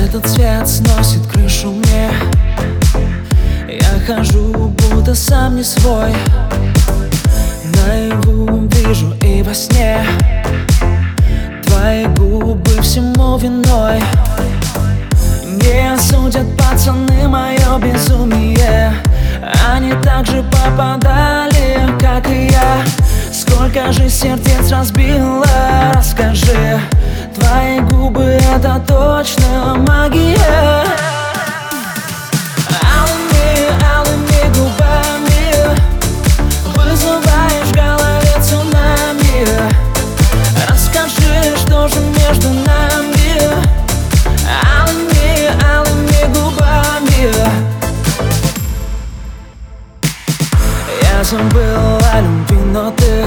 Этот цвет сносит крышу мне. Я хожу, будто сам не свой. Наяву вижу и во сне твои губы всему виной. Не осудят пацаны мое безумие. Они так же попадали, как и я. Сколько же сердец разбила, расскажи. Твои губы — это точно магия. Алыми губами вызываешь в голове цунами. Расскажи, что же между нами. Алыми губами. Я забыл о любви, но ты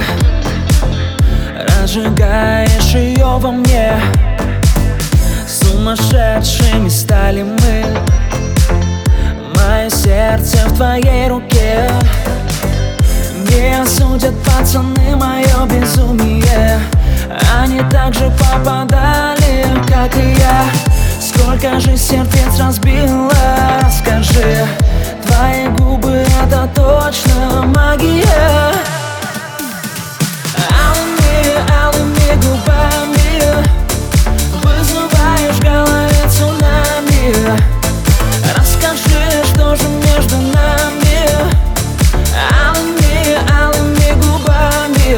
разжигаешь ее во мне. Сумасшедшими стали мы. Мое сердце в твоей руке. Не осудят пацаны мое безумие. Они так же попадали, как и я. Сколько же сердец разбила, расскажи. Твои губы — это точно магия. Алыми губами вызываешь в голове цунами. Расскажи, что же между нами. Алыми губами.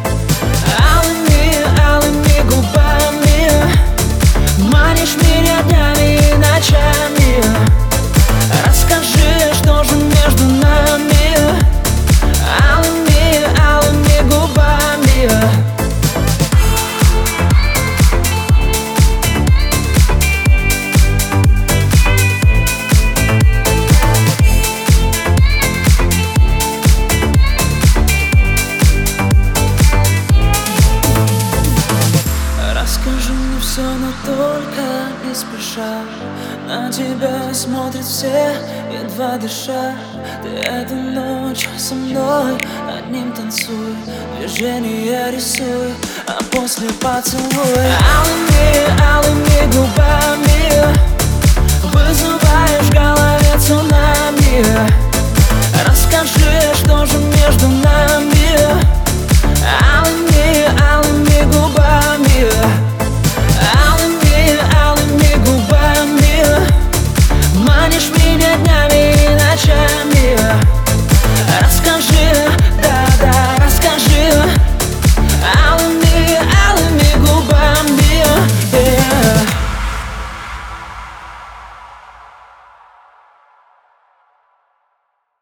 Алыми губами манишь меня днями и ночами. Расскажи, что же между нами. Алыми губами. Расскажи мне все, но только не спеша. На тебя смотрят все, едва дыша. Ты эту ночь со мной одним танцуй. Движение рисуй, а после поцелуй. Алыми